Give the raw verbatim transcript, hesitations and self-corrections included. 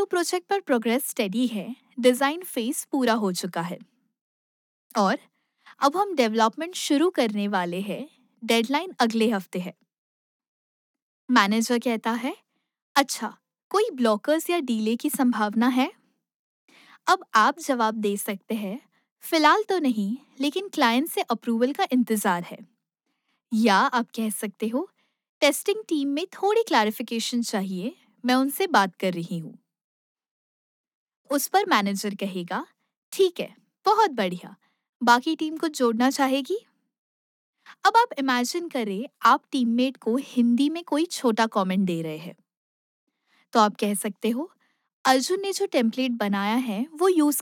तो प्रोजेक्ट पर progress steady है। डिजाइन फेज पूरा हो चुका है और अब हम डेवलपमेंट शुरू करने वाले हैं। डेडलाइन अगले हफ्ते है। मैनेजर कहता है, अच्छा, कोई ब्लॉकर्स या डीले की संभावना है? अब आप जवाब दे सकते हैं, फिलहाल तो नहीं, लेकिन क्लाइंट से अप्रूवल का इंतजार है। या आप कह सकते हो, टेस्टिंग टीम में थोड़ी क्लैरिफिकेशन चाहिए, मैं उनसे बात कर रही हूँ। उस पर मैनेजर कहेगा, ठीक है, बहुत बढ़िया, बाकी टीम को जोड़ना चाहेगी? अब आप इमेजिन करें, आप टीममेट को हिंदी में कोई छोटा कमेंट दे रहे हैं। तो आप कह सकते हो, अर्जुन ने जो टेम्पलेट बनाया है वो यूज